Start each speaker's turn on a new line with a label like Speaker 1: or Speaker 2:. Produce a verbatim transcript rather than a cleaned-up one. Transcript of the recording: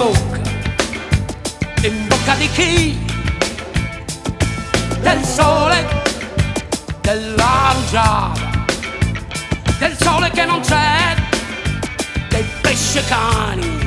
Speaker 1: bocca, in bocca di chi? Del sole, della rugiada, del sole che non c'è, dei pesce cani